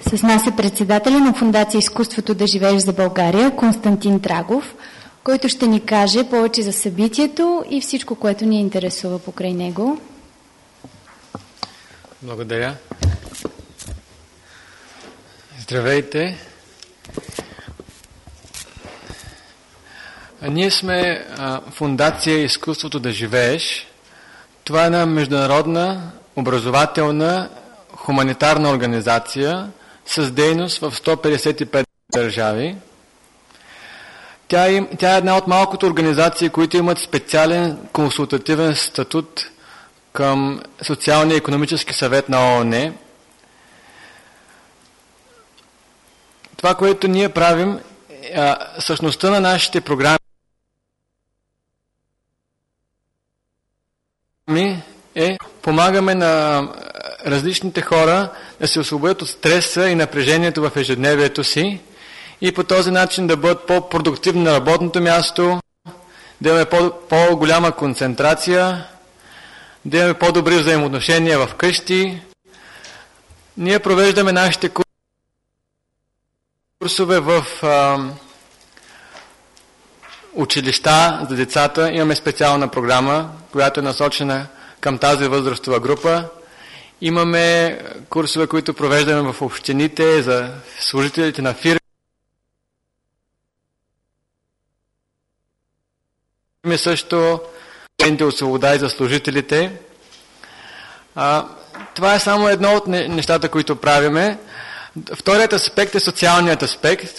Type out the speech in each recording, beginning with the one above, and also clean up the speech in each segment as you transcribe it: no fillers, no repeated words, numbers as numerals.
С нас е председателя на Фондация Изкуството да живееш за България, Константин Драгов, който ще ни каже повече за събитието и всичко, което ни интересува покрай него. Благодаря. Здравейте. Ние сме Фондация Изкуството да живееш. Това е една международна, образователна, хуманитарна организация с дейност в 155 държави. Тя е една от малкото организации, които имат специален консултативен статут към Социалния и икономически съвет на ООН. Това, което ние правим, същността на нашите програми помагаме на различните хора да се освободят от стреса и напрежението в ежедневието си и по този начин да бъдат по-продуктивни на работното място, да имаме по-голяма концентрация, да имаме по-добри взаимоотношения в къщи. Ние провеждаме нашите курсове в училища за децата. Имаме специална програма, която е насочена към тази възрастова група. Имаме курсове, които провеждаме в общините, за служителите на фирми. Също от свобода и за служителите. Това е само едно от нещата, които правиме. Вторият аспект е социалният аспект.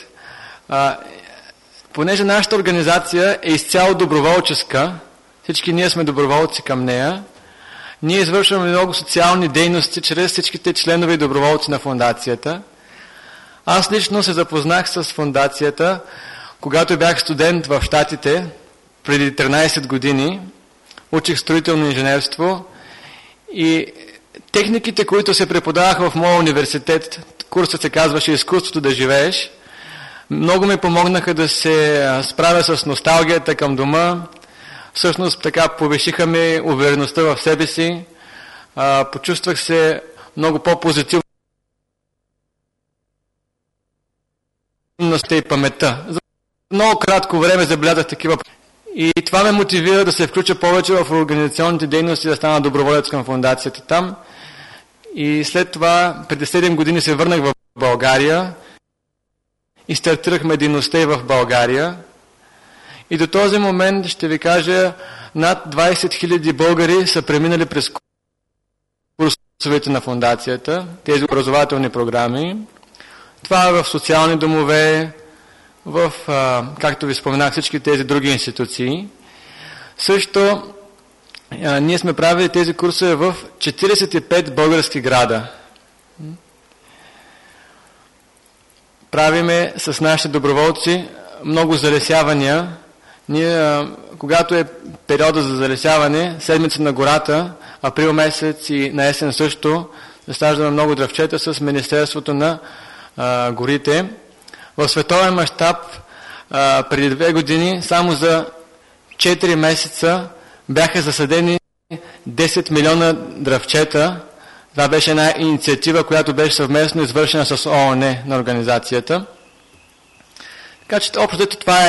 Понеже нашата организация е изцяло доброволческа, всички ние сме доброволци към нея, ние извършваме много социални дейности чрез всичките членове и доброволци на фондацията. Аз лично се запознах с фондацията, когато бях студент в Щатите, преди 13 години, учих строително инженерство и техниките, които се преподаваха в моя университет, курсът се казваше Изкуството да живееш, много ми помогнаха да се справя с носталгията към дома. Всъщност така повишиха ми увереността в себе си. Почувствах се много по-позитивно и паметта. За много кратко време забелязах такива. И това ме мотивира да се включа повече в организационните дейности, да стана доброволец към фондацията там. И след това, преди 7 години се върнах в България и стартирахме дейността и в България. И до този момент, ще ви кажа, над 20 000 българи са преминали през курсовете на фондацията, тези образователни програми. Това е в социални домове, в, както ви споменах, всички тези други институции. Също ние сме правили тези курсове в 45 български града. Правиме с нашите доброволци много залесявания. Ние, когато е периода за залесяване, седмица на гората, април месец и на есен също, засаждаме много дръвчета с Министерството на горите. В световен мащаб преди 2 години, само за 4 месеца бяха засадени 10 милиона дръвчета. Това беше една инициатива, която беше съвместно извършена с ООН на организацията. Така че общо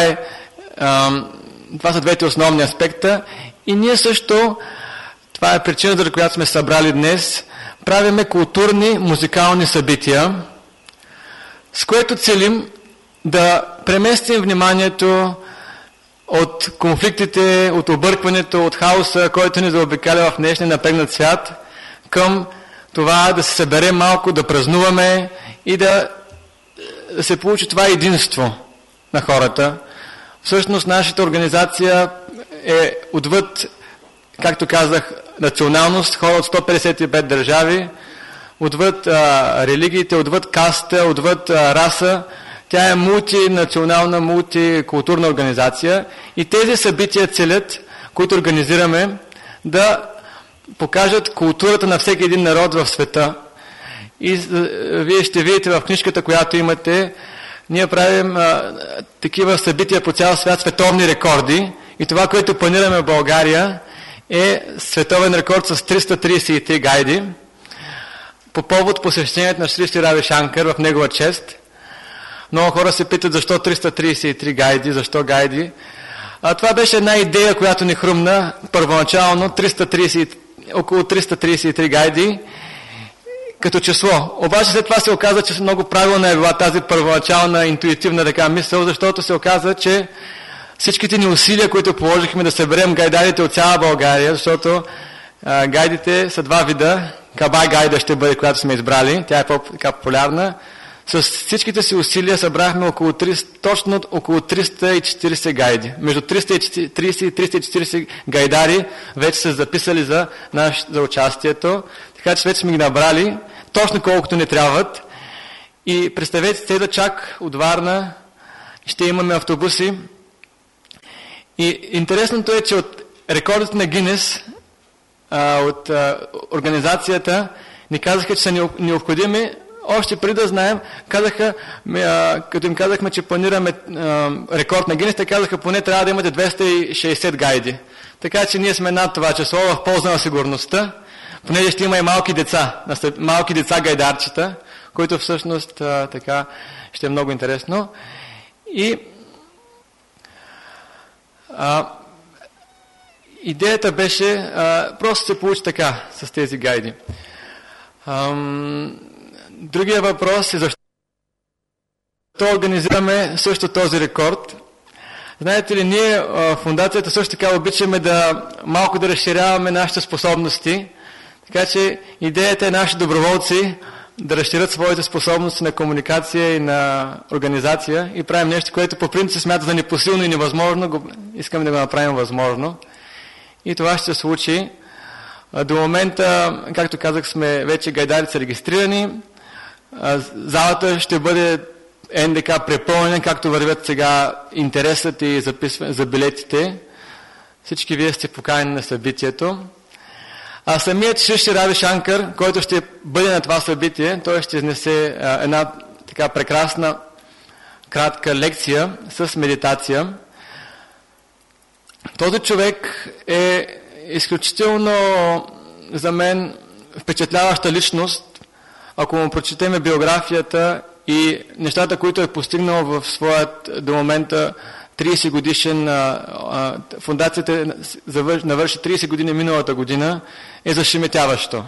това са двете основни аспекта. И ние също, това е причината, за която сме събрали днес, правиме културни, музикални събития, с което целим да преместим вниманието от конфликтите, от объркването, от хаоса, който ни заобикаля в днешния напрегнат свят, към това да се съберем малко, да празнуваме и да се получи това единство на хората. Всъщност нашата организация е отвъд, както казах, националност, хора от 155 държави, отвъд религиите, отвъд каста, отвъд раса. Тя е мултинационална, мултикултурна организация и тези събития целят, които организираме, да покажат културата на всеки един народ в света. И вие ще видите в книжката, която имате, ние правим такива събития по цял свят, световни рекорди. И това, което планираме в България, е световен рекорд с 333 гайди. по повод посещението на Шри Шри Рави Шанкар в негова чест. Много хора се питат защо 333 гайди, защо гайди. Това беше една идея, която ни хрумна първоначално, около 333 гайди като число. Обаче след това се оказа, че много правилна е била тази първоначална интуитивна така мисъл, защото се оказа, че всичките ни усилия, които положихме да съберем гайдарите от цяла България, защото гайдите са два вида, Кабай гайда ще бъде, която сме избрали, тя е по-популярна. С всичките си усилия събрахме точно около 340 гайди. Между 330 и 340 гайдари вече са записали за участието, така че вече сме ги набрали, точно колкото ни трябват. И представете се да чак от Варна ще имаме автобуси. И интересното е, че от рекордите на Гинес, от организацията, ни казаха, че са необходими. Още преди да знаем, като им казахме, че планираме рекорд на Гинес, те казаха, поне трябва да имате 260 гайди. Така че ние сме над това число в полза на сигурността, понеже ще има и малки деца гайдарчета, които всъщност така ще е много интересно. И идеята беше, просто се получи така с тези гайди. Другия въпрос е защо организираме също този рекорд. Знаете ли, ние в фундацията също така обичаме малко да разширяваме нашите способности, така че идеята е наши доброволци да разширят своите способности на комуникация и на организация и правим нещо, което по принцип смята за непосилно и невъзможно, искаме да го направим възможно. И това ще се случи. До момента, както казах, сме вече гайдарите са регистрирани. Залата ще бъде НДК препълнена, както вървят сега интересът и за билетите. Всички вие сте поканени на събитието. А самият Шри Шри Рави Шанкар, който ще бъде на това събитие, той ще изнесе една така прекрасна кратка лекция с медитация. Този човек е изключително за мен впечатляваща личност. Ако му прочетеме биографията и нещата, които е постигнал в своят до момента 30 годишен, фундацията навърши 30 години миналата година, е зашеметяващо.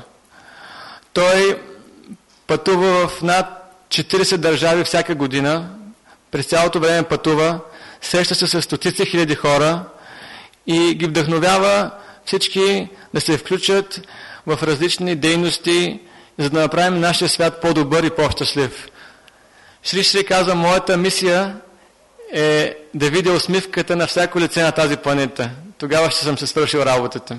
Той пътува в над 40 държави всяка година, през цялото време пътува, среща се с стотици хиляди хора и ги вдъхновява всички да се включат в различни дейности, за да направим нашия свят по-добър и по-щастлив. Шри Шри казва, моята мисия е да видя усмивката на всяко лице на тази планета. Тогава ще съм се свършил работата.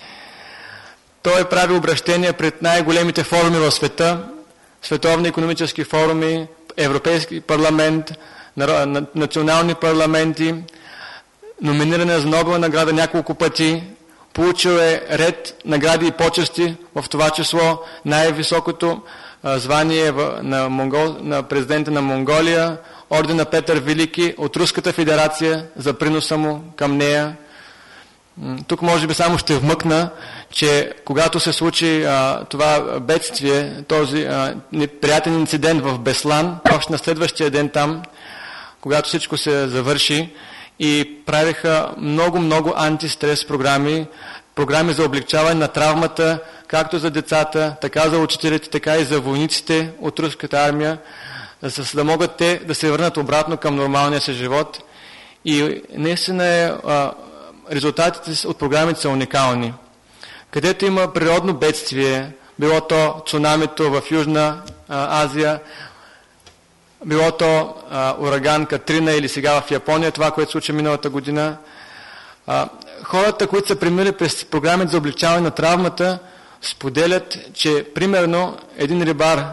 Той прави обращения пред най-големите форуми в света, световни икономически форуми, Европейски парламент, национални парламенти, номиниране за Нобелова награда няколко пъти, получил е ред награди и почести, в това число най-високото звание на президента на Монголия, ордена Петър Велики от Руската федерация за приноса му към нея. Тук може би само ще вмъкна, че когато се случи това бедствие, този неприятен инцидент в Беслан, още на следващия ден там, когато всичко се завърши, и правиха много антистрес програми за облегчаване на травмата, както за децата, така за учителите, така и за войниците от руската армия, за да могат те да се върнат обратно към нормалния си живот. И наистина резултатите от програмите са уникални. Където има природно бедствие, било то цунамито в Южна Азия, било то ураган Катрина или сега в Япония, това, което случи миналата година. Хората, които са преминали през програмите за облегчаване на травмата, споделят, че примерно един рибар,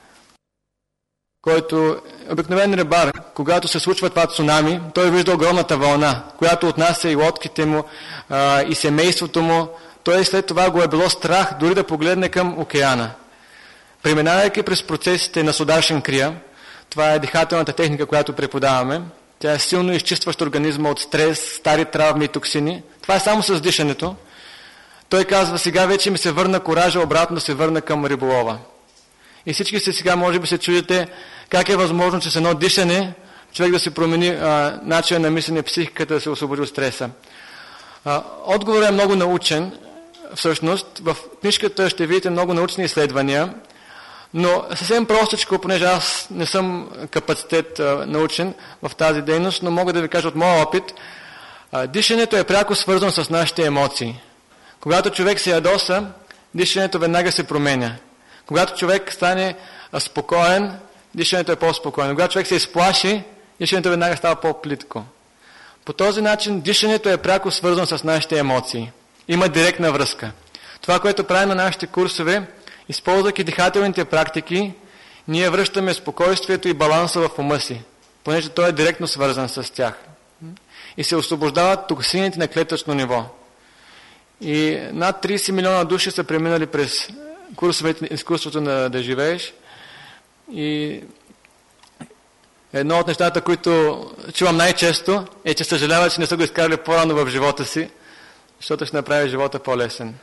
който обикновен рибар, когато се случва това цунами, той вижда огромната вълна, която отнася и лодките му, и семейството му. Той след това го е било страх дори да погледне към океана. Преминавайки през процесите на Судашен крия, това е дихателната техника, която преподаваме. Тя е силно изчистваща организма от стрес, стари травми и токсини. Това е само с дишането. Той казва, сега вече ми се върна коража обратно да се върна към риболова. И всички се сега може би се чудите как е възможно, че с едно дишане човек да се промени начина на мислене, психиката да се освободи от стреса. Отговорът е много научен. Всъщност, в книжката ще видите много научни изследвания, но съвсем простичко, понеже аз не съм капацитет научен в тази дейност, но мога да ви кажа от моя опит, дишането е пряко свързано с нашите емоции. Когато човек се ядоса, дишането веднага се променя. Когато човек стане спокоен, дишането е по-спокойно. Когато човек се изплаши, дишането веднага става по-плитко. По този начин дишането е пряко свързано с нашите емоции. Има директна връзка. Това, което правим на нашите курсове, използвайки дихателните практики, ние връщаме спокойствието и баланса в ума си, понеже той е директно свързан с тях. И се освобождават токсините на клетъчно ниво. И над 30 милиона души са преминали през курсовете изкуството да живееш. И едно от нещата, които чувам най-често, е, че съжаляват, че не са го изкарали по-рано в живота си, защото ще направи живота по-лесен.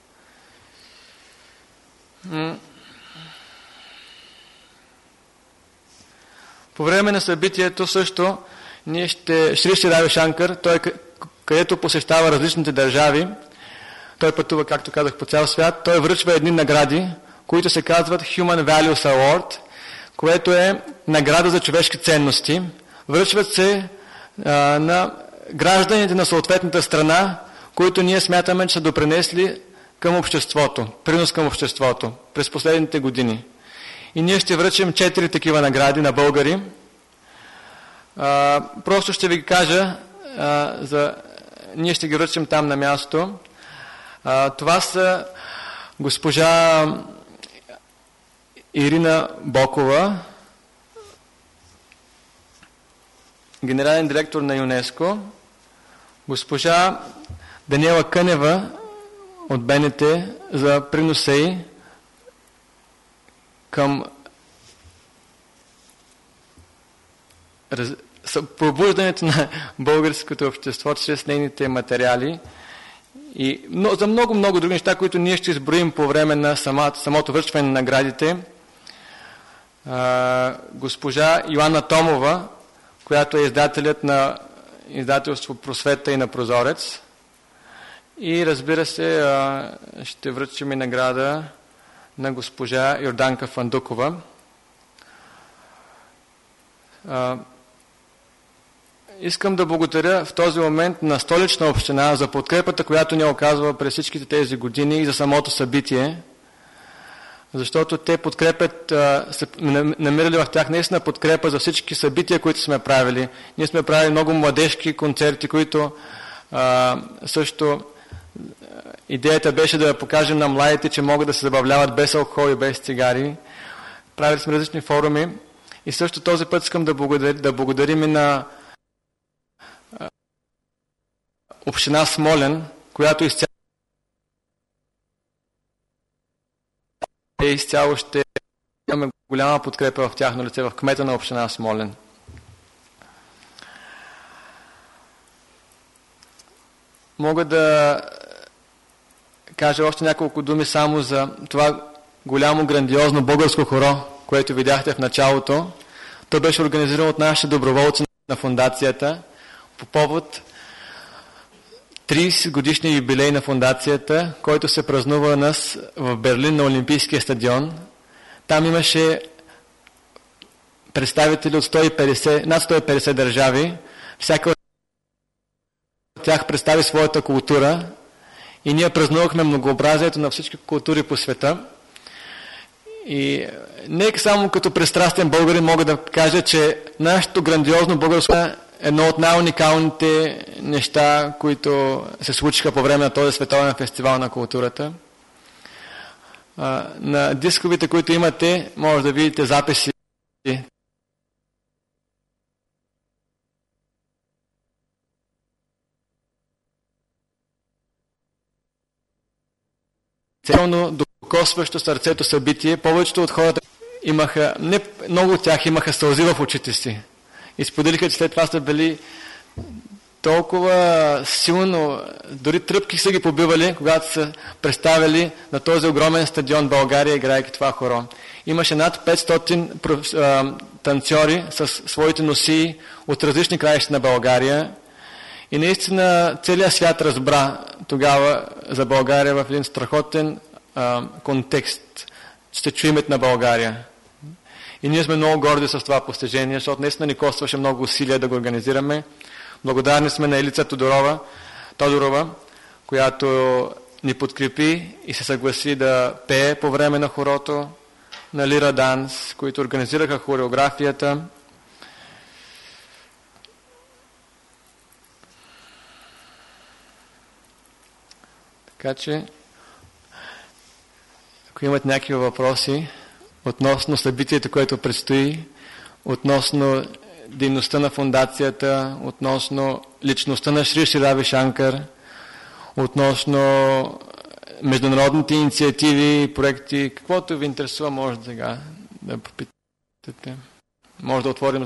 По време на събитието също ние Шри Шри Рави Шанкар, той където посещава различните държави, той пътува, както казах, по цял свят, той връчва едни награди, които се казват Human Values Award, което е награда за човешки ценности. Връчват се на гражданите на съответната страна, които ние смятаме, че са допринесли към обществото, принос към обществото през последните години. И ние ще връчим 4 такива награди на българи. Просто ще ви кажа, ние ще ги връчим там на място. Това са госпожа Ирина Бокова, генерален директор на ЮНЕСКО, госпожа Даниела Кънева от БНТ за приноса й към пробуждането на българското общество чрез нейните материали и за много други неща, които ние ще изброим по време на самото връчване на наградите. Госпожа Йоанна Томова, която е издателят на издателство Просвета и на Прозорец. И разбира се, ще връчим и награда на госпожа Йорданка Фандукова. Искам да благодаря в този момент на Столична община за подкрепата, която ни оказва през всичките тези години и за самото събитие, защото те подкрепят, са намирали в тях наистина подкрепа за всички събития, които сме правили. Ние сме правили много младежки концерти, които също идеята беше да покажем на младите, че могат да се забавляват без алкохол и без цигари. Правили сме различни форуми и също този път искам да благодарим и на община Смолян, която изцяло ще имаме голяма подкрепа в тяхно лице, в кмета на община Смолян. Мога да кажа още няколко думи само за това голямо, грандиозно българско хоро, което видяхте в началото. То беше организирано от нашите доброволци на фондацията по повод 30 годишния юбилей на фондацията, който се празнува нас в Берлин на Олимпийския стадион. Там имаше представители от над 150 държави. Всяка от тях представи своята култура и ние празнувахме многообразието на всички култури по света. И не само като пристрастен българин мога да кажа, че нашето грандиозно българско е едно от най-уникалните неща, които се случиха по време на този световен фестивал на културата. На дисковите, които имате, може да видите записи. Цялно докосващо сърцето събитие, повечето от хората имаха, не много от тях имаха сълзи в очите си. И споделиха, че след това са били толкова силно, дори тръпки са ги побивали, когато са представили на този огромен стадион България, играйки това хоро. Имаше над 500 танцори с своите носии от различни краища на България. И наистина целият свят разбра тогава за България в един страхотен контекст. Ще чу името на България. И ние сме много горди с това постижение, защото наистина ни костваше много усилия да го организираме. Благодарни сме на Елица Тодорова, която ни подкрепи и се съгласи да пее по време на хорото, на Лира Данс, които организираха хореографията. Така че, ако имат някакви въпроси относно събитието, което предстои, относно дейността на фундацията, относно личността на Шри Шри Рави Шанкар, относно международните инициативи и проекти, каквото ви интересува, може сега да попитате. Може да отворим.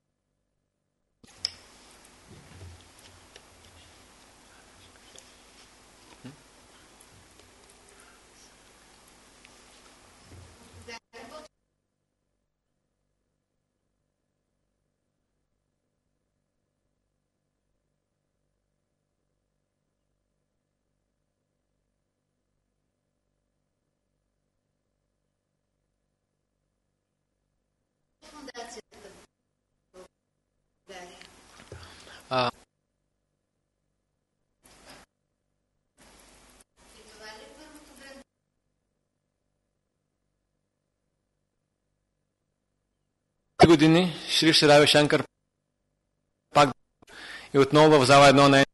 Години Шри Шри Рави Шанкар пак и отново в зала 1 на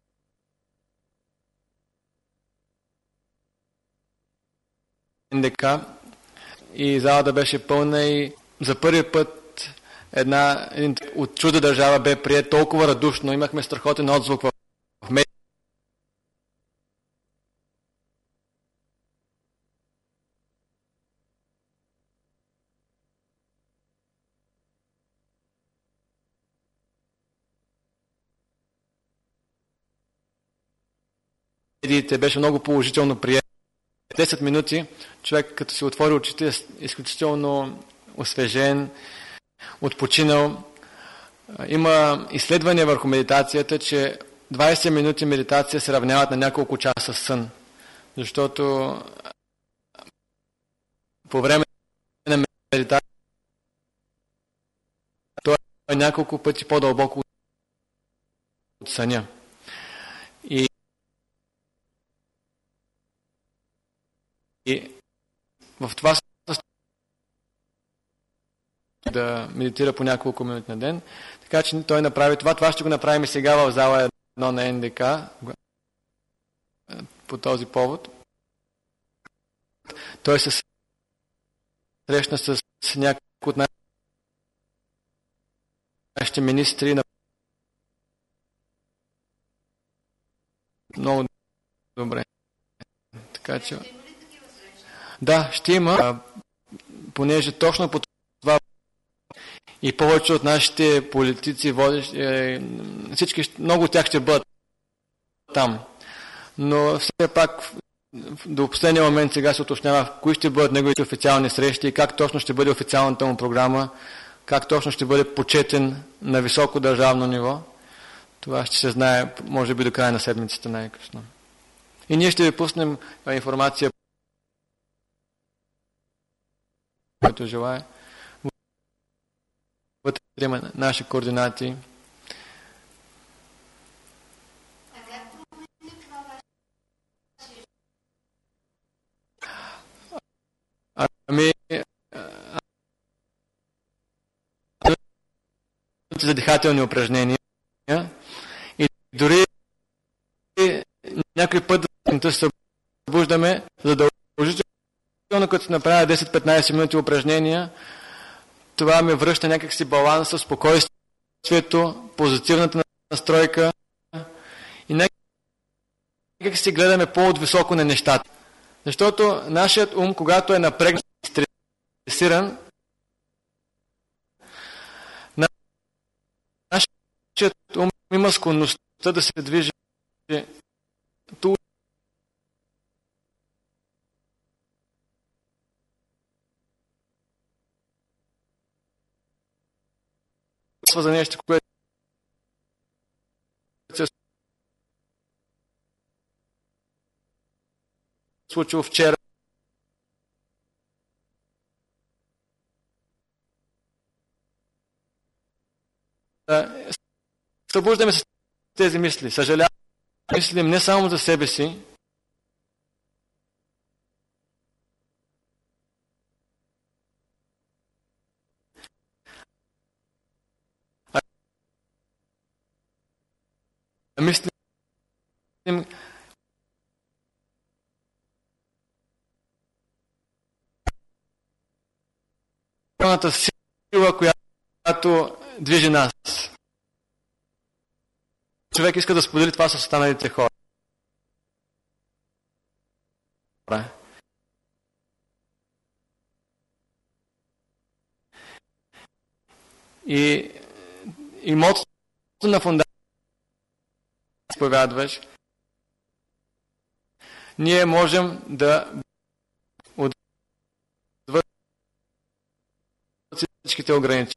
НДК и залата беше пълна и за първи път един от чужда държава бе приет толкова радушно. Имахме страхотен отзвук в медиите, беше много положително прият. 10 минути човек, като си отвори очите, е изключително освежен, отпочинал. Има изследвания върху медитацията, че 20 минути медитация се равняват на няколко часа сън. Защото по време на медитация той е няколко пъти по-дълбоко от съня. И в това да медитира по няколко минути на ден. Така че той направи това. Това ще го направим и сега в зала 1 на НДК по този повод. Той се срещна с някои от нашите министри на много добре. Така че да, ще има, понеже точно по това и повече от нашите политици, водещи, всички, много от тях ще бъдат там. Но все пак до последния момент сега се уточнява кои ще бъдат неговите официални срещи и как точно ще бъде официалната му програма, как точно ще бъде почетен на високо държавно ниво. Това ще се знае, може би до края на седмицата най-късно. И ние ще ви пуснем информация, който желая. Вътре има наши координати. Ами, за дихателни упражнения и дори някой път да се събуждаме задължително, като се направя 10-15 минути упражнения, това ме връща някакси баланса, спокойствието, позитивната настройка и някак си гледаме по-отвисоко на нещата. Защото нашият ум, когато е напрегнат и стресиран, нашият ум има склонността да се движи ту за нещо, което се е случило вчера. Събуждаме се с тези мисли. Съжаляваме, мислим не само за себе си, а мислим сила, която движи нас. Човек иска да сподели това с останалите хора. И мотото на фундацията изповядваш, ние можем да отвършим всичките ограничения.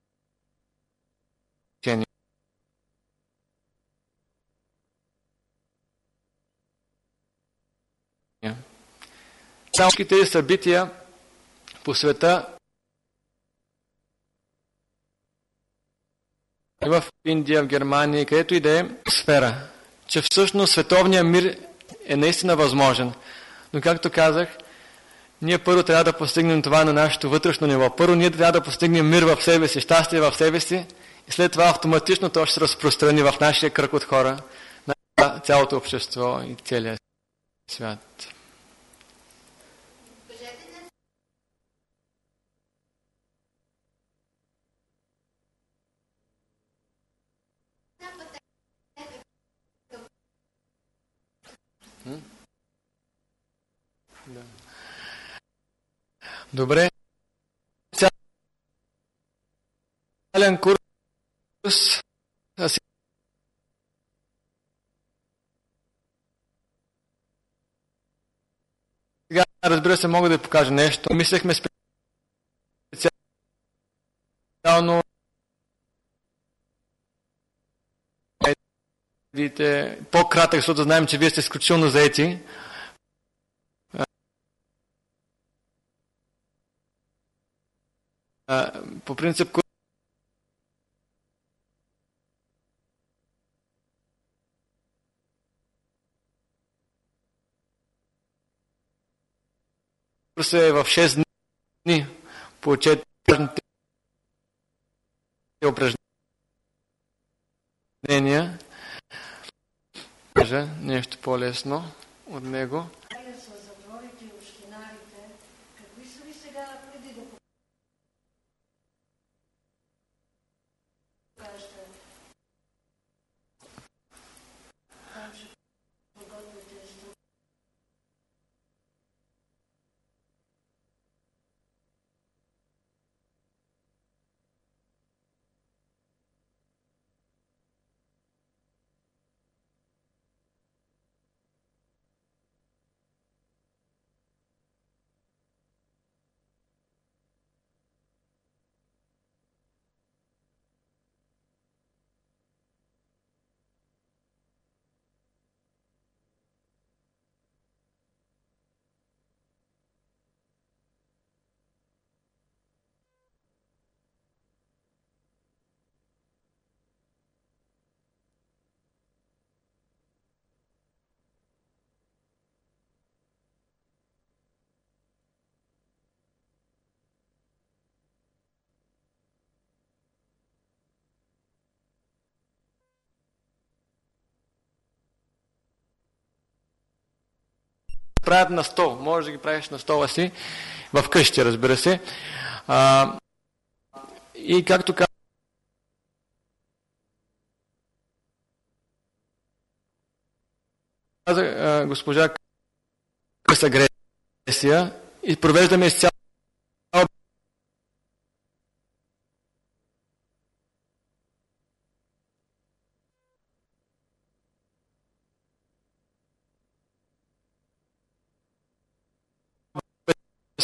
Само всички тези събития по света и в Индия, в Германия, където и да е сфера, че всъщност световният мир е наистина възможен. Но както казах, ние първо трябва да постигнем това на нашето вътрешно ниво. Първо ние трябва да постигнем мир в себе си, щастие в себе си и след това автоматично то ще се разпространи в нашия кръг от хора, на цялото общество и целия свят. Да. Добре. Цялен курс. Сега, разбира се, мога да покажа нещо. Мислехме специално по-кратък, защото знаем, че вие сте изключително заети. По принцип, курсът е в 6 дни по 4 упражнения. Нещо по-лесно от него. Правят на стол. Може да ги правиш на стола си, в къщи, разбира се. И както каза госпожа, с агресия и провеждаме изцяло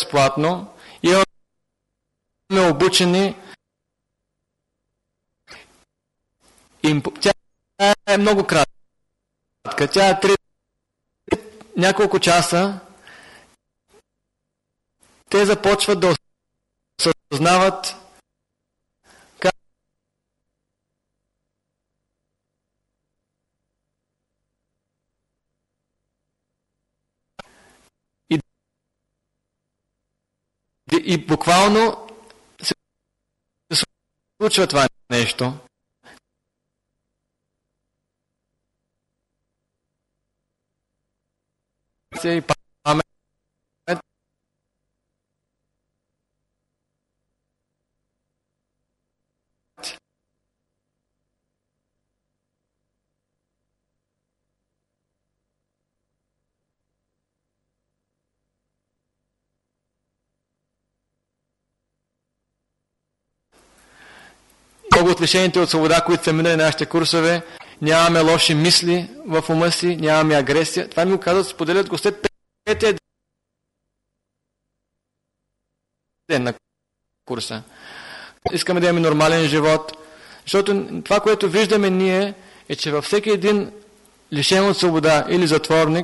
безплатно. Имаме обучени. Тя е много кратка. Тя е няколко часа. Те започват да осъзнават как и буквално се случва това нещо. И памет. Много от лишените от свобода, които са минали нашите курсове, нямаме лоши мисли в ума си, нямаме агресия. Това ми го казват, споделят го след петия ден на курса. Искаме да имаме нормален живот, защото това, което виждаме ние, е, че във всеки един лишен от свобода или затворник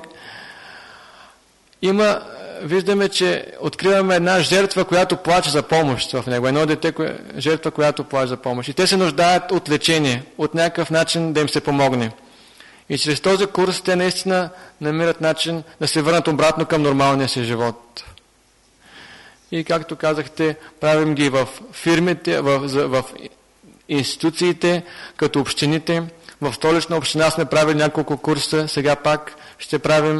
виждаме, че откриваме една жертва, която плаче за помощ в него. Едно дете, жертва, която плаче за помощ. И те се нуждаят от лечение, от някакъв начин да им се помогне. И чрез този курс те наистина намират начин да се върнат обратно към нормалния си живот. И както казахте, правим ги в фирмите, в институциите, като общините. В Столична община сме правили няколко курса, сега пак ще правим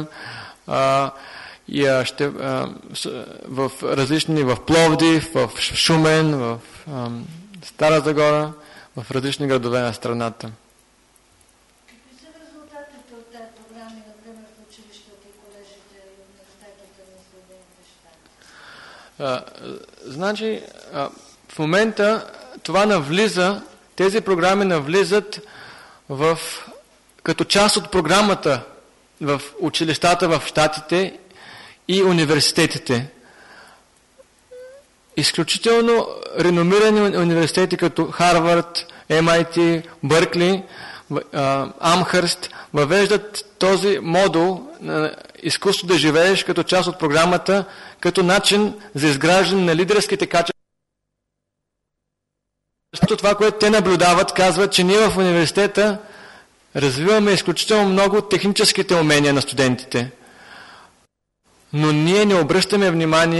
в различни, в Пловдив, в Шумен, в Стара Загора, в различни градове на страната. Какви са резултатите от тези програми, например, в училищата и колежите и университетите на Съединените щати? Значи, в момента тези програми навлизат като част от програмата в училищата в щатите и университетите. Изключително реномирани университети като Харвард, MIT, Бъркли, Амхърст въвеждат този модул на изкуство да живееш като част от програмата, като начин за изграждане на лидерските качества. Това, което те наблюдават, казват, че ние в университета развиваме изключително много техническите умения на студентите. Но ние не обръщаме внимание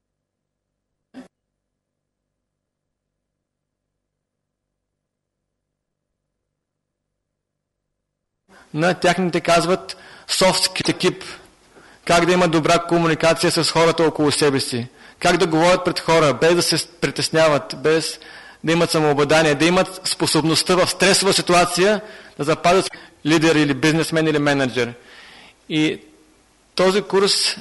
на тяхните, казват, soft ekip, как да имат добра комуникация с хората около себе си, как да говорят пред хора, без да се притесняват, без да имат самообладание, да имат способността в стресова ситуация да запазят лидер или бизнесмен или менеджер. И този курс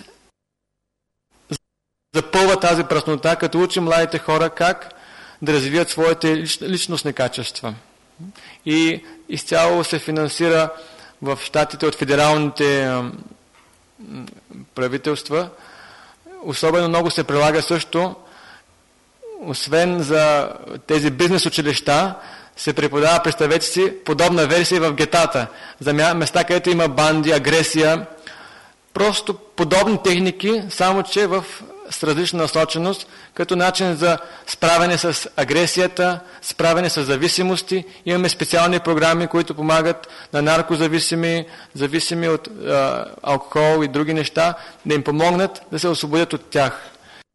запълва тази праснота, като учи младите хора как да развият своите личностни качества. И изцяло се финансира в щатите от федералните правителства. Особено много се прилага също, освен за тези бизнес училища, се преподава, представете си, подобна версия в гетата, за места, където има банди, агресия, просто подобни техники, само че с различна насоченост, като начин за справяне с агресията, справяне с зависимости. Имаме специални програми, които помагат на наркозависими, зависими от алкохол и други неща, да им помогнат да се освободят от тях.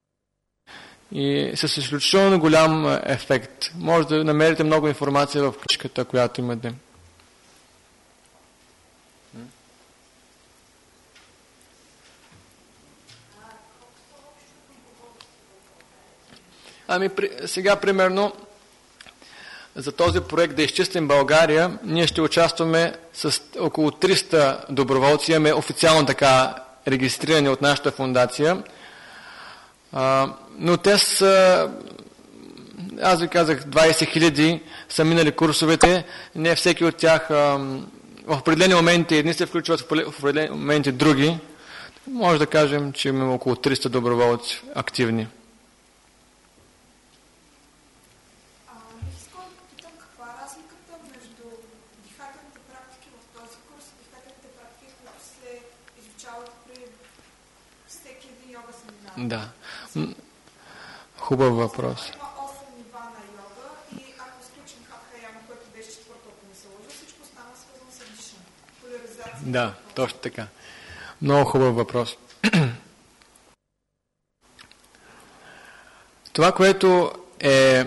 И с изключително голям ефект. Може да намерите много информация в книжката, която имате. Сега, примерно, за този проект да изчистим България, ние ще участваме с около 300 доброволци. Имаме официално така регистрирани от нашата фундация. Но те са, аз ви казах, 20 000 са минали курсовете. Не всеки от тях в определени моменти едни се включват, в определени моменти други. Може да кажем, че имаме около 300 доброволци активни. Искам да питам каква е разликата между дихателните практики в този курс и дихателните практики, които се изучават при всеки един йога семинар. Да. Хубав въпрос. Има 8 нива на йога и ако изключим хатха яма, което беше четвърто, ако не се лъжа, всичко стана свързано с дишане. Поляризация. Да, точно така. Много хубав въпрос. Това, което е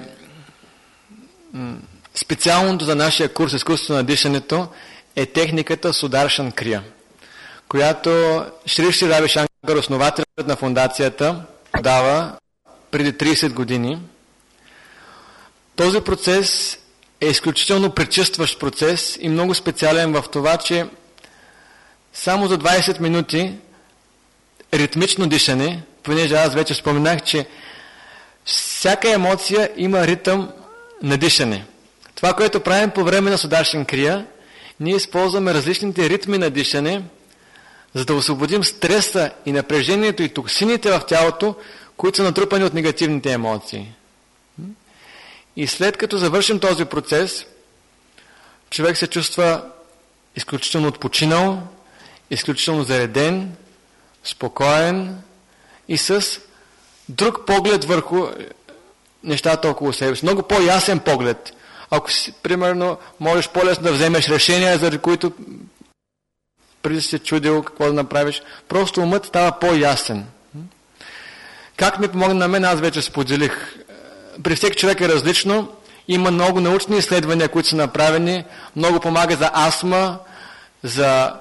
специалното за нашия курс изкуството на дишането, е техниката Сударшан Крия, която Шри Шри Рави Шанкар, основателят на фундацията, дава преди 30 години. Този процес е изключително пречистващ процес и много специален в това, че само за 20 минути ритмично дишане, понеже аз вече споменах, че всяка емоция има ритъм на дишане. Това, което правим по време на Сударшан Крия, ние използваме различните ритми на дишане, за да освободим стреса и напрежението и токсините в тялото, които са натрупани от негативните емоции. И след като завършим този процес, човек се чувства изключително отпочинал, изключително зареден, спокоен и с друг поглед върху нещата около себе си. Много по-ясен поглед. Ако си, примерно, можеш по-лесно да вземеш решения, заради които преди си се чудил какво да направиш, просто умът става по-ясен. Как ми помогна на мен, аз вече споделих. При всеки човек е различно. Има много научни изследвания, които са направени. Много помага за астма, за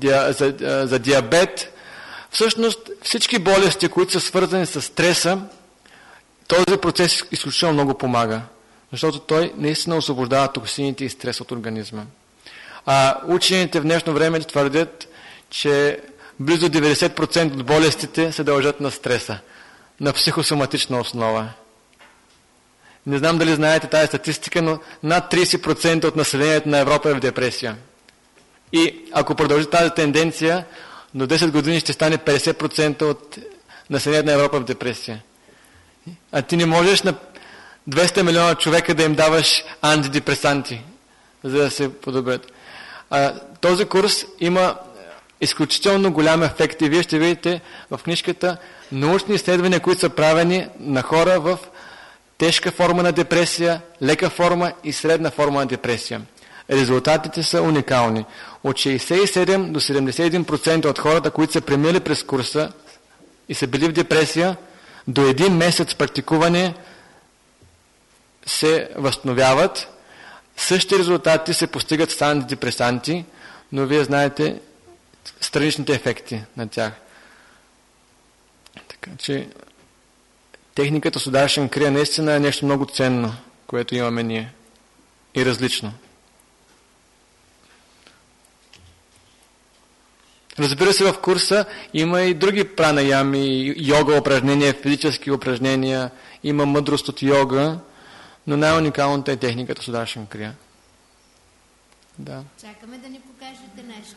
диабет. Всъщност всички болести, които са свързани с стреса, този процес изключително много помага. Защото той наистина освобождава токсините и стрес от организма. А учените в днешно време твърдят, че близо 90% от болестите се дължат на стреса, на психосоматична основа. Не знам дали знаете тази статистика, но над 30% от населението на Европа е в депресия. И ако продължи тази тенденция, до 10 години ще стане 50% от населението на Европа в депресия. А ти не можеш на 200 милиона човека да им даваш антидепресанти, за да се подобрят. Този курс има изключително голям ефект и вие ще видите в книжката научни изследвания, които са правени на хора в тежка форма на депресия, лека форма и средна форма на депресия. Резултатите са уникални. От 67 до 71% от хората, които са преминали през курса и са били в депресия, до един месец практикуване се възстановяват. Същите резултати се постигат с антидепресанти, но вие знаете страничните ефекти на тях. Така че техниката Сударшан Крия наистина е нещо много ценно, което имаме ние. И различно. Разбира се, в курса има и други пранаями, йога упражнения, физически упражнения, има мъдрост от йога, но най-уникалната е техниката Сударшан Крия. Да. Чакаме да ни покажете нещо.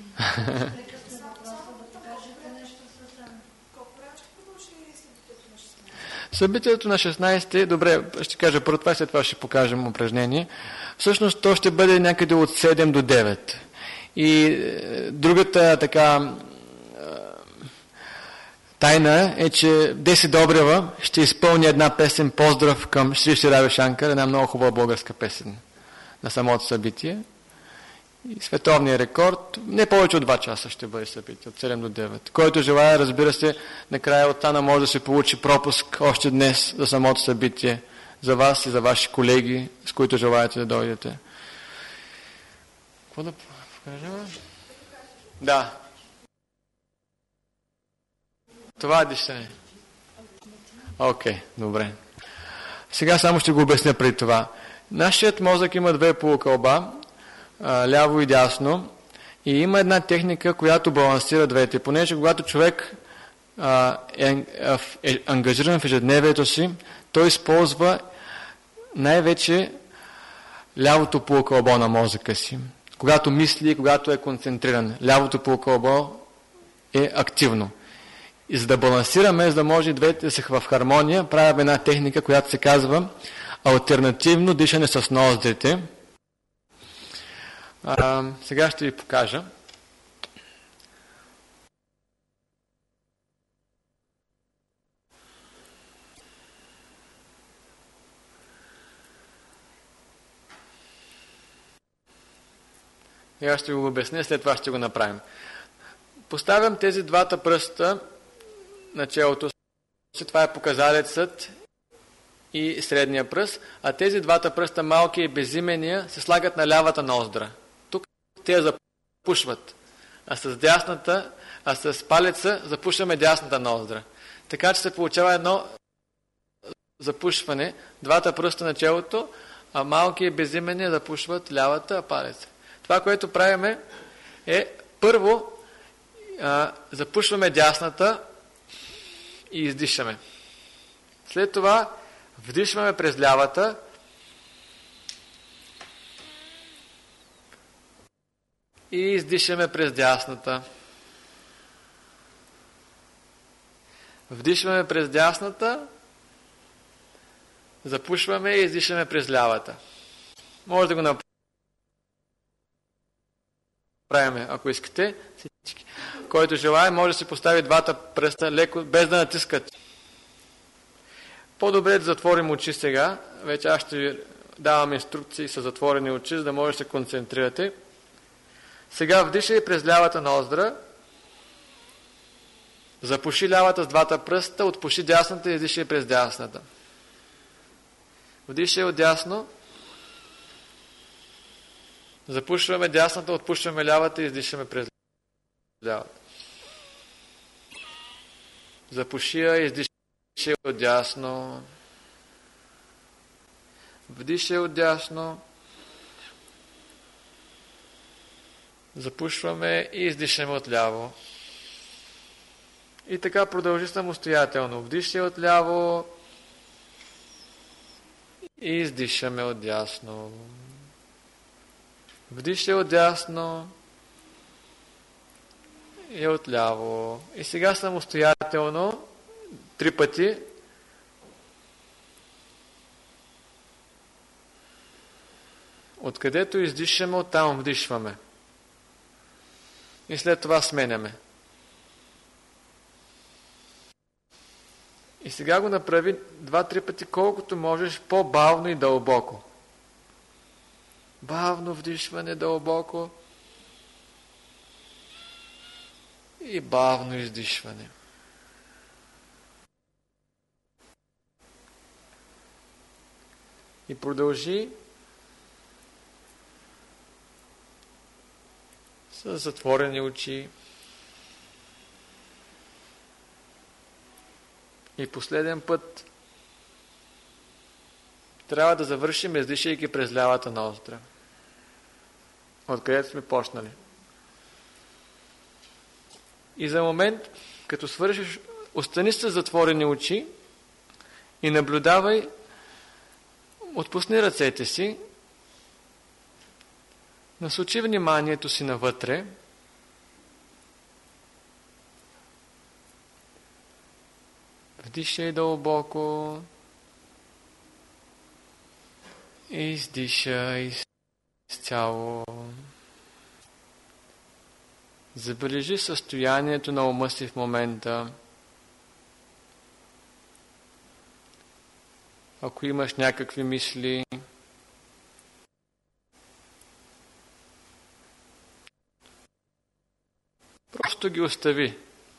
Събитието на 16, добре, ще кажа първо това, след това ще покажем упражнение. Всъщност то ще бъде някъде от 7 до 9. И другата така тайна е, че Деси Добрева ще изпълни една песен поздрав към Шри Шри Рави Шанкар, една много хубава българска песен на самото събитие. И световният рекорд, не повече от 2 часа ще бъде събитие, от 7 до 9. Който желая, разбира се, накрая от Тана може да се получи пропуск още днес за самото събитие, за вас и за ваши колеги, с които желаете да дойдете. Какво да покажем? Да. Това е дишане. Окей, добре. Сега само ще го обясня преди това. Нашият мозък има 2 полукълба, ляво и дясно, и има една техника, която балансира двете, понеже когато човек е ангажиран в ежедневието си, той използва най-вече лявото полукълбо на мозъка си. Когато мисли, когато е концентриран, лявото полукълбо е активно. И за да балансираме, за да може и двете да са в хармония, правим една техника, която се казва алтернативно дишане с ноздрите. Сега ще ви покажа. Сега ще го обясня, след това ще го направим. Поставям тези двата пръста на челото. Това е показалецът и средния пръст, а тези двата пръста, малкия и безимения, се слагат на лявата ноздра. Тук те запушват, а с палеца запушваме дясната ноздра. Така че се получава едно запушване, двата пръста на челото, а малкия и безимения запушват лявата палеца. Това, което правиме е първо запушваме дясната и издишаме. След това вдишваме през лявата и издишаме през дясната. Вдишваме през дясната, запушваме и издишаме през лявата. Може да го направим, ако искате. Който желае, може да си постави двата пръста леко, без да натискат. По-добре да затворим очи сега. Вече аз ще ви давам инструкции с затворени очи, за да може да се концентрирате. Сега вдишай през лявата ноздра. Запуши лявата с двата пръста, отпуши дясната и издишай през дясната. Вдишай от дясно. Запушваме дясната, отпушваме лявата и издишаме през лявата. Запуши я и издишай от дясно. Вдишай от дясно. Запушваме и издишаме от ляво. И така продължи самостоятелно. Вдишай от ляво и издишаме от дясно. Вдишай от дясно и от ляво. И сега самостоятелно 3 пъти откъдето издишаме, оттам вдишваме. И след това сменяме. И сега го направи 2-3 пъти, колкото можеш, по-бавно и дълбоко. Бавно вдишване дълбоко и бавно издишване. И продължи с затворени очи. И последен път трябва да завършим, издишайки през лявата ноздра, откъдето сме почнали. И за момент, като свършиш, остани с затворени очи и наблюдавай, отпусни ръцете си, насочи вниманието си навътре, вдишай дълбоко и издишай изцяло. Забележи състоянието на ума си в момента. Ако имаш някакви мисли, просто ги остави.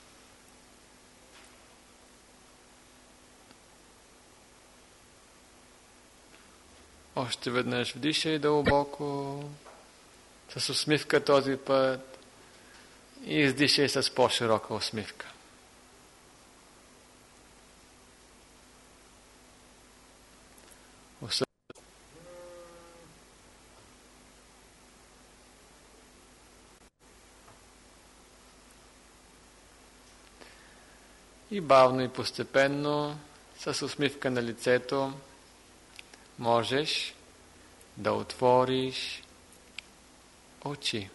Още веднъж вдишай дълбоко, с усмивка този път и издишай с по-широка усмивка. И бавно и постепенно, с усмивка на лицето, можеш да отвориш очи.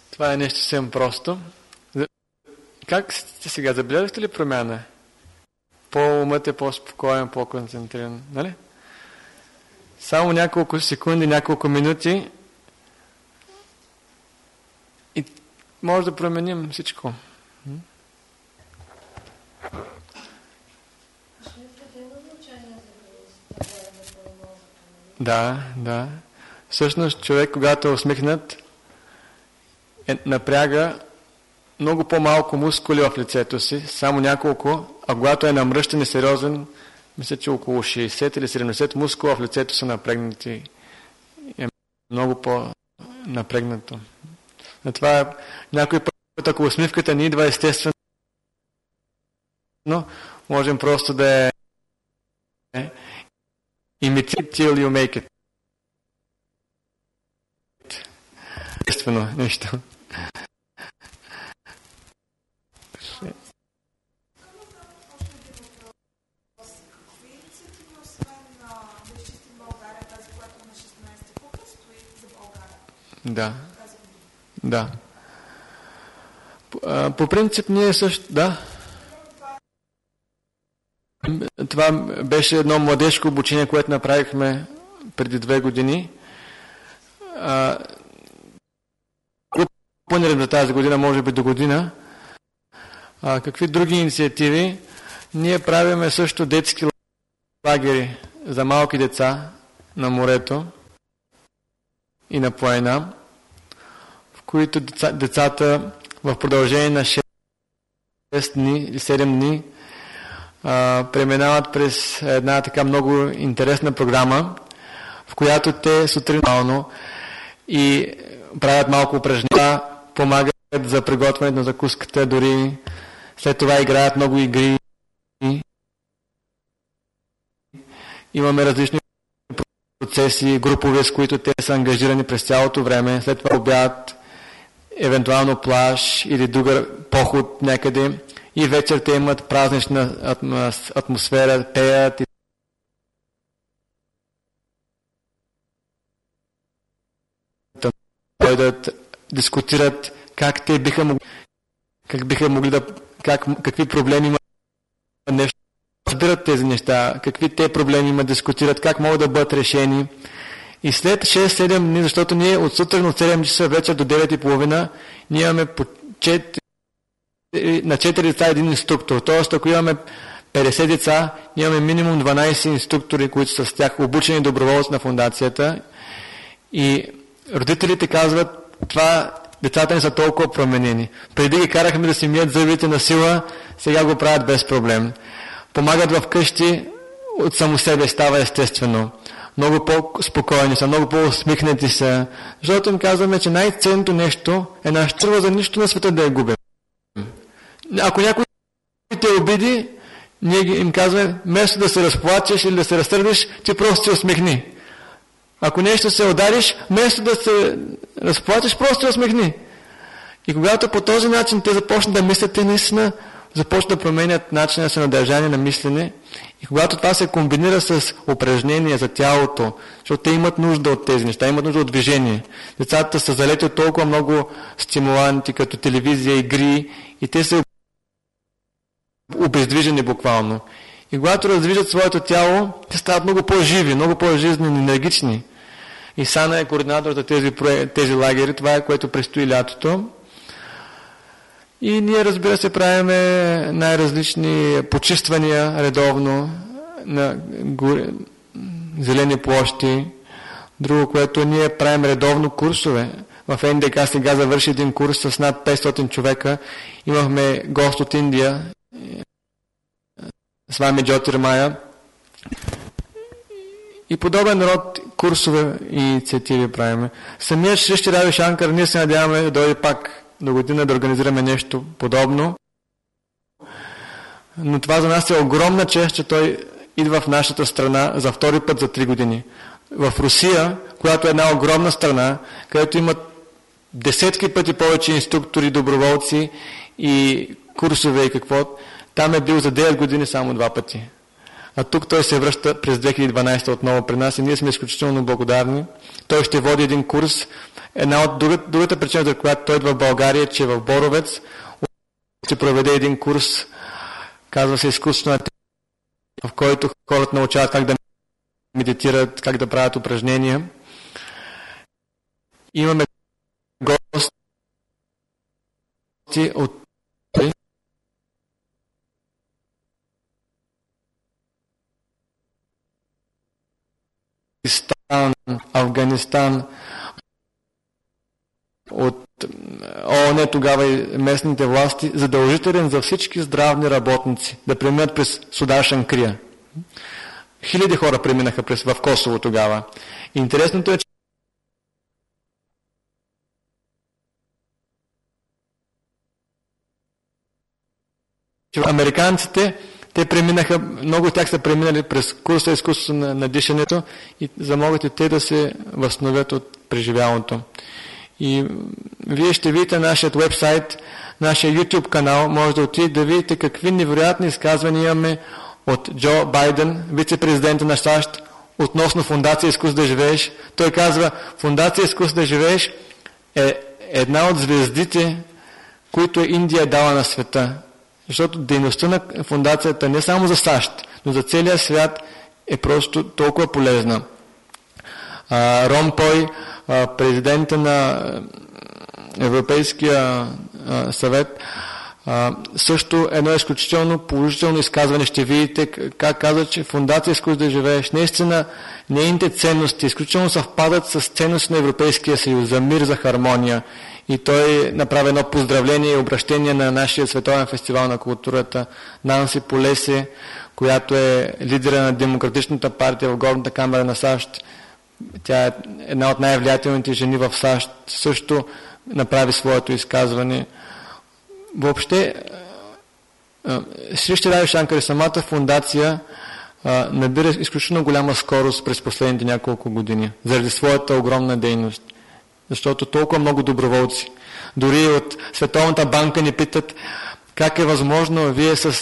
Това е нещо съвсем просто. Как сте сега? Забелязахте ли промяна? По-умът е по-спокоен, по-концентриран. Нали? Само няколко секунди, няколко минути и може да променим всичко. Да. Всъщност човек, когато е усмихнат, напряга много по-малко мускули в лицето си, само няколко, а когато е намръщен и сериозен, мисля, че около 60 или 70 мускула в лицето са напрегнати. Е много по-напрегнато. Това някой път, ако усмивката ни идва естествено, можем просто да е imitate till you make it. Естествено нещо. Да. По принцип ние също, да. Това беше едно младежко обучение, което направихме преди 2 години. Планираме за тази година, може би до година. Какви други инициативи? Ние правиме също детски лагери за малки деца на морето и на планина, в които децата в продължение на 6 дни или 7 дни преминават през една така много интересна програма, в която те сутрин и правят малко упражнения, помагат за приготвянето на закуската, дори след това играят много игри. Имаме различни процеси, групове, с които те са ангажирани през цялото време. След това обяд, евентуално плаж или друга поход някъде. И вечер те имат празнична атмосфера, пеят и да дискутират как биха могли да, какви проблеми има нещо, разбират тези неща, какви те проблеми има, дискутират, как могат да бъдат решени. И след 6-7 дни, защото ние от сутрин от 7 часа вечер до 9:30, ние имаме по 4 деца един инструктор. Тоест, ако имаме 50 деца, ние имаме минимум 12 инструктори, които са с тях обучени доброволци на фундацията. И родителите казват, това децата не са толкова променени. Преди ги карахме да си мият зъбите на сила, сега го правят без проблем. Помагат в къщи, от само себе става естествено. Много по-спокойни са, много по-усмихнати са. Защото им казваме, че най-ценното нещо е нашата чува за нищо на света да я губим. Ако някой те обиди, ние им казваме, вместо да се разплачеш или да се разсърдиш, ти просто се усмихни. Ако нещо се удариш, вместо да се разплачеш, просто се усмихни. И когато по този начин те започнат да мислят, те наистина започнат да променят начина си на държание, на мислене. И когато това се комбинира с упражнения за тялото, защото те имат нужда от тези неща, имат нужда от движение. Децата са залети от толкова много стимуланти, като телевизия, игри, и те са обездвижени буквално. И когато раздвижат своето тяло, те стават много по-живи, много по-жизнени, енергични. И Сана е координатор за тези лагери, това е което предстои лятото. И ние, разбира се, правиме най-различни почиствания редовно на зелени площи. Друго, което ние правим редовно курсове. В НДК сега завърши един курс с над 500 човека. Имахме гост от Индия, с вами Джотирмая. И подобен род курсове и инициативи правиме. Самият Шришти Рави Шанкар, ние се надяваме да дойде пак до година да организираме нещо подобно. Но това за нас е огромна чест, че той идва в нашата страна за втори път за 3 години. В Русия, която е една огромна страна, където имат десетки пъти повече инструктори, доброволци и курсове и какво, там е бил за 9 години само 2 пъти. А тук той се връща през 2012 отново при нас и ние сме изключително благодарни. Той ще води един курс. Една от другата причина, за която той идва в България, че в Боровец ще проведе един курс, казва се изкуствена техника, в който хората научават как да медитират, как да правят упражнения. Имаме гости от Афганистан, от ООН тогава и местните власти, задължителен за всички здравни работници да преминат през Судашан Крия. Хиляди хора преминаха в Косово тогава. Интересното е, че американците, те преминаха, много от тях са преминали през курса изкуство на дишането и за могат и те да се възстановят от преживялото. И вие ще видите нашия вебсайт, нашия YouTube канал, може да отидете да видите какви невероятни изказвания имаме от Джо Байден, вице-президента на САЩ, относно Фондация Изкуство да живееш. Той казва, Фондация Изкуство да живееш е една от звездите, които Индия е дала на света. Защото дейността на фондацията не само за САЩ, но за целия свят е просто толкова полезна. Ромпой, президента на Европейския съвет, също едно изключително положително изказване. Ще видите как казва, че Фондация Изкуство да живееш, наистина нейните ценности изключително съвпадат с ценности на Европейския съюз за мир, за хармония. И той направи едно поздравление и обращение на нашия световен фестивал на културата Нанси Полеси, която е лидера на Демократичната партия в Горната камера на САЩ. Тя е една от най-влиятелните жени в САЩ. Също направи своето изказване. Въобще, Шри Шри Рави Шанкари, самата фундация набира изключително голяма скорост през последните няколко години, заради своята огромна дейност. Защото толкова много доброволци. Дори от Световната банка ни питат как е възможно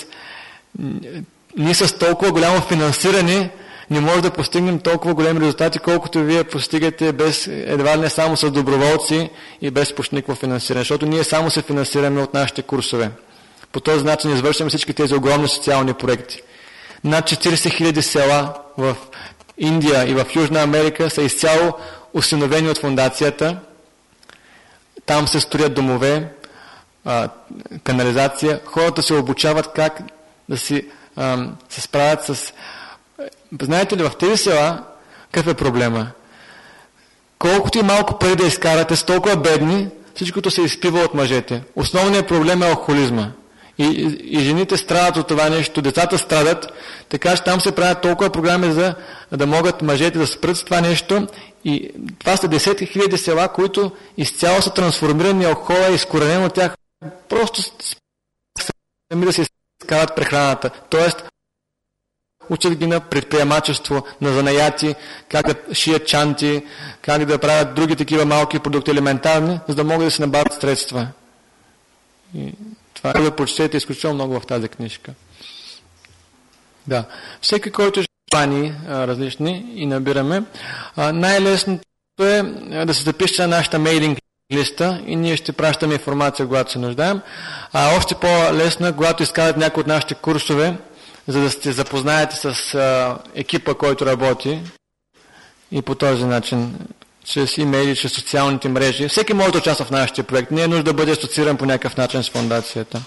ние с толкова голямо финансиране не може да постигнем толкова големи резултати, колкото вие постигате едва ли не само с доброволци и без почти никакво финансиране. Защото ние само се финансираме от нашите курсове. По този начин извършваме всички тези огромни социални проекти. Над 40 000 села в Индия и в Южна Америка са изцяло усиновени от фундацията. Там се строят домове, канализация. Хората се обучават как да се справят с... Знаете ли, в тези села какъв е проблема? Колкото и малко пари да изкарате, с толкова бедни, всичкото се изпива от мъжете. Основният проблем е алкохолизма. И жените страдат от това нещо, децата страдат, така че там се правят толкова програми, за да могат мъжете да спрат с това нещо. И това са 10 000 села, които изцяло са трансформирани, алкохола е изкоренен от тях. Просто сами да се изкарат прехраната. Тоест, учат ги на предприемачество, на занаяти, как да шият чанти, как да правят други такива малки продукти елементарни, за да могат да се набавят средства. И това да прочетете изключително много в тази книжка. Да. Всеки, който желани различни и набираме, най-лесното е да се запишете на нашата мейлинг листа и ние ще пращаме информация, когато се нуждаем. Още по-лесно е, когато изкарате някои от нашите курсове, за да се запознаете с екипа, който работи и по този начин, чрез имейли, чрез социалните мрежи. Всеки може да участва в нашия проект. Не е нужда да бъде асоцииран по някакъв начин с фондацията.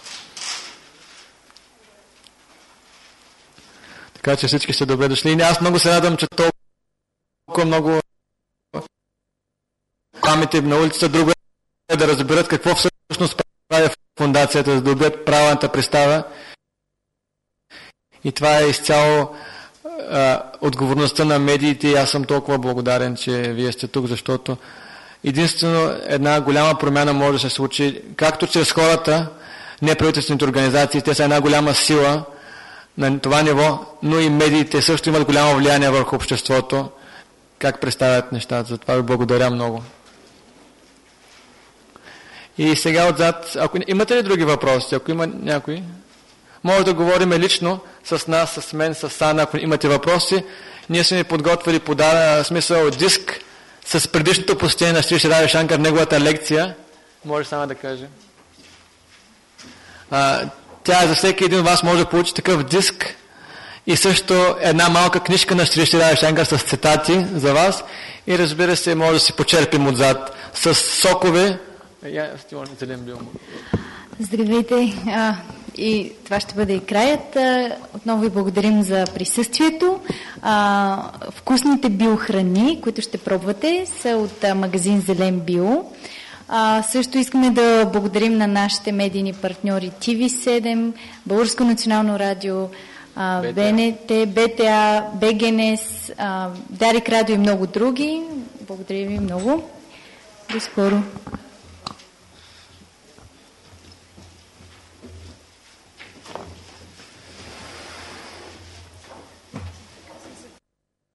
Така че всички сте добре дошли. И аз много се радвам, че толкова много памите на улицата, друго е да разберат какво всъщност прави фондацията, за да добият правилната представа. И това е изцяло отговорността на медиите и аз съм толкова благодарен, че вие сте тук, защото единствено една голяма промяна може да се случи, както чрез хората, неправителствените организации, те са една голяма сила на това ниво, но и медиите също имат голямо влияние върху обществото, как представят нещата. Затова ви благодаря много. И сега отзад, имате ли други въпроси? Ако има някой? Може да говорим лично с нас, с мен, с Сана, ако имате въпроси. Ние сме подготвили смисъл диск с предишното посещение на Шри Шри Рави Шанкар, неговата лекция. Може Сана да каже. Тя за всеки един от вас може да получи такъв диск и също една малка книжка на Шри Шри Рави Шанкар с цитати за вас и разбира се може да си почерпим отзад с сокове. Здравейте! И това ще бъде и краят. Отново ви благодарим за присъствието. Вкусните биохрани, които ще пробвате, са от магазин Зелен Био. Също искаме да благодарим на нашите медийни партньори TV7, Българско национално радио, БНТ, БТА, БГНС, Дарик Радио и много други. Благодаря ви много. До скоро!